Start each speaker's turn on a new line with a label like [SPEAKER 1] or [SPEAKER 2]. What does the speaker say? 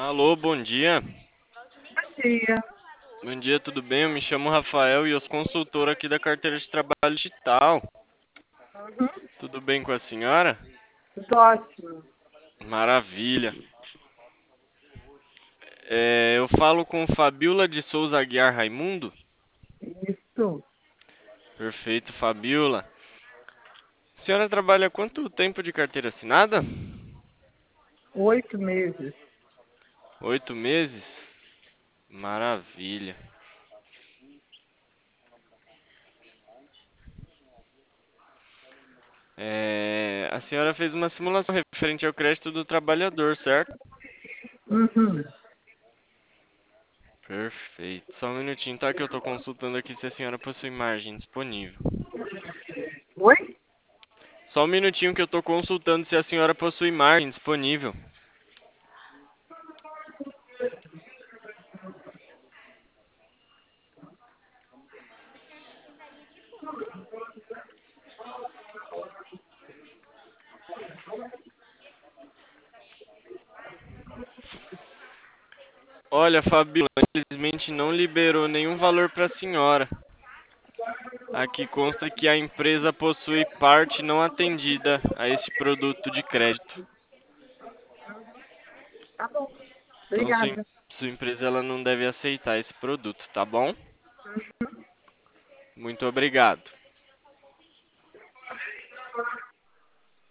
[SPEAKER 1] Alô, bom dia.
[SPEAKER 2] Bom dia.
[SPEAKER 1] Bom dia, tudo bem? Eu me chamo Rafael e eu sou consultor aqui da carteira de trabalho digital.
[SPEAKER 2] Uhum.
[SPEAKER 1] Tudo bem com a senhora?
[SPEAKER 2] Tudo ótimo.
[SPEAKER 1] Maravilha. Eu falo com Fabiola de Souza Aguiar Raimundo?
[SPEAKER 2] Isso.
[SPEAKER 1] Perfeito, Fabiola. A senhora trabalha há quanto tempo de carteira assinada?
[SPEAKER 2] 8 meses.
[SPEAKER 1] 8 meses? Maravilha. A senhora fez uma simulação referente ao crédito do trabalhador, certo?
[SPEAKER 2] Uhum.
[SPEAKER 1] Perfeito. Só um minutinho, tá? Que eu tô consultando aqui se a senhora possui margem disponível.
[SPEAKER 2] Oi?
[SPEAKER 1] Só um minutinho que eu tô consultando se a senhora possui margem disponível. Olha, Fabiola, infelizmente não liberou nenhum valor para a senhora. Aqui consta que a empresa possui parte não atendida a esse produto de crédito.
[SPEAKER 2] Tá bom.
[SPEAKER 1] Então,
[SPEAKER 2] Obrigada.
[SPEAKER 1] sua empresa ela não deve aceitar esse produto, tá bom? Muito obrigado.